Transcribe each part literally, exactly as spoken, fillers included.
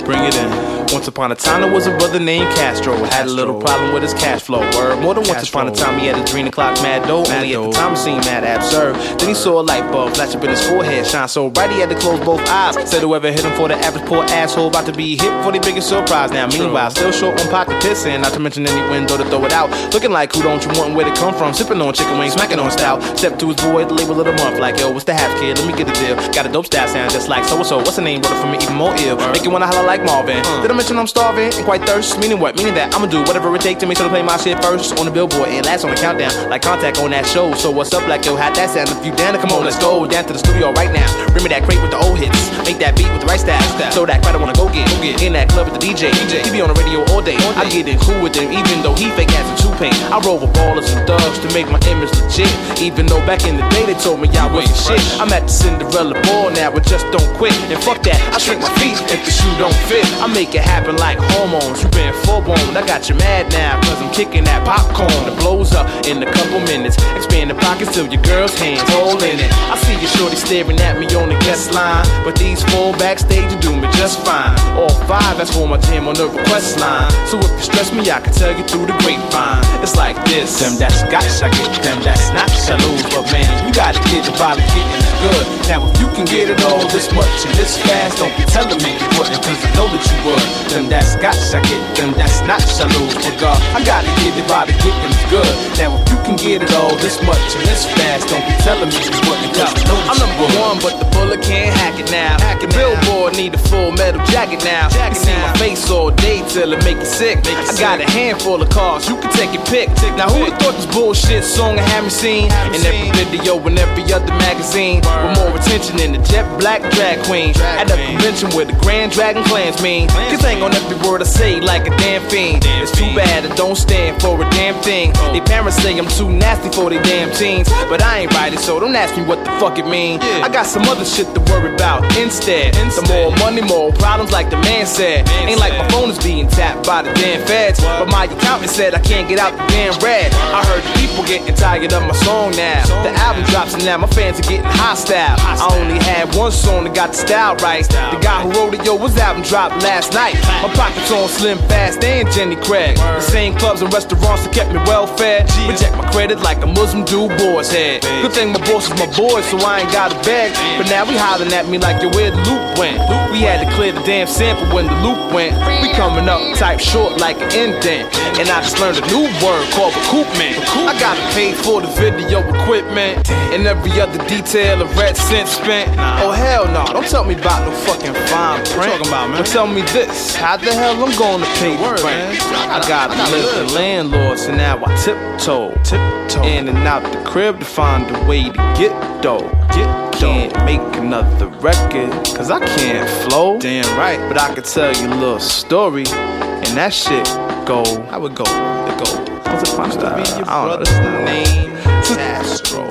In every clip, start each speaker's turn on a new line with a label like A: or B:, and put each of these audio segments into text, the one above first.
A: Bring it in. Once upon a time there was a brother named Castro. Had a little problem with his cash flow. Word. More than once upon a time he had a green o'clock mad dough. Only at the time it seemed mad absurd. Then he saw a light bulb flash up in his forehead, shine so bright he had to close both eyes. Said whoever hit him for the average poor asshole about to be hit for the biggest surprise. Now meanwhile still short on pocket pissing, not to mention any window to throw it out. Looking like who don't you want and where to come from? Sipping on chicken wings, smacking on stout. Step to his boy, the label of the month, like yo, what's the half kid? Let me get a deal. Got a dope style sound just like so and so. What's the name? Brother for me even more ill. Make you wanna holler like Marvin. Uh. Did I mention I'm starving and quite thirsty? Meaning what? Meaning that I'ma do whatever it takes to make sure to play my shit first on the billboard and last on the countdown, like Contact on that show. So what's up, like yo, how that sound? If you down to come on, let's go down to the studio right now. Bring me that crate with the old hits, make that beat with the right style. So that crowd I wanna go get, go get in that club with the D J. He be on the radio all day. I get in cool with him, even though he fake ass and two paint. I roll with ballers and thugs to make my image legit. Even though back in the day they told me I wasn't shit. I'm at the Cinderella ball now, but just don't quit. And fuck that, I shrink my feet if the shoe don't fit. I make it happen like hormones. You been full-blown, I got you mad now, cause I'm kicking that popcorn. It blows up in a couple minutes. Expand the pockets till your girl's hands holding it. I see your shorty staring at me on the guest line, but these four backstage you do me just fine. All five, that's for my jam on the request line. So if you stress me, I can tell you through the grapevine. It's like this. Them that's got, I get them that's not, I lose. But man, you gotta get the body getting good. Now if you can get it all this much and this fast, don't be telling me you wouldn't, cause I know that you would. Them that's got, I get them that's not, I lose. But God, I gotta get the body getting good. Now if you can get it all this much and this fast, don't be telling me you wouldn't, cause I know that I'm number one, but the bullet can't hack it now. Hack the billboard need a full metal jacket now. You see my face all day till it make you sick. I got a handful of cars, you can take your pick. Now who would've thought this bullshit song I haven't seen in every video and every other magazine with more attention than the jet black drag queen at a convention where the Grand Dragon clans mean. This ain't on every word I say like a damn fiend. It's too bad I don't stand for a damn thing. They parents say I'm too nasty for they damn teens, but I ain't writing, so don't ask me what the fuck it mean. I got some other shit to worry about instead. Some more money, more problems like the man said. Ain't like my phone is being tapped by the damn feds, but my accountant said I can't get out the damn red. I heard the people getting tired of my song now. The album drops and now my fans are getting hostile. I only had one song that got the style right. The guy who wrote it, yo, his album dropped last night. My pockets on Slim Fast and Jenny Craig. The same clubs and restaurants that kept me well fed. Reject my credit like a Muslim dude boy's head. Good thing my boss is my boy, so I ain't gotta beg. But now we hollering at me like yo, where the loop went. We had to clear the damn sample when the loop went. We coming up type short like an indent. And I just learned a new word called recoupment. I gotta pay for the video equipment and every other detail of red cent spent. Oh hell no, don't tell me about no fucking fine print. Talking about, man. But tell me this, how the hell I'm gonna pay the rent? I gotta live the landlord, so now I tiptoe, tiptoe in and out the crib to find a way to get dough. Get Can't make another record, cause I can't flow. Damn right. But I could tell you a little story, and that shit go. How it go? It go. What's it supposed to be your brother's name? Castro.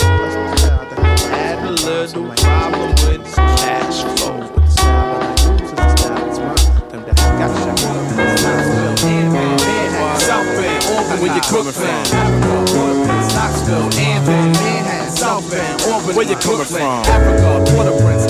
A: Had a little problem with his cash flow. South Bend, Auburn, where you cook from. Knoxville, Anvil, Manhattan, South Bend, Auburn, where you cook from. Africa, Port-au-Prince.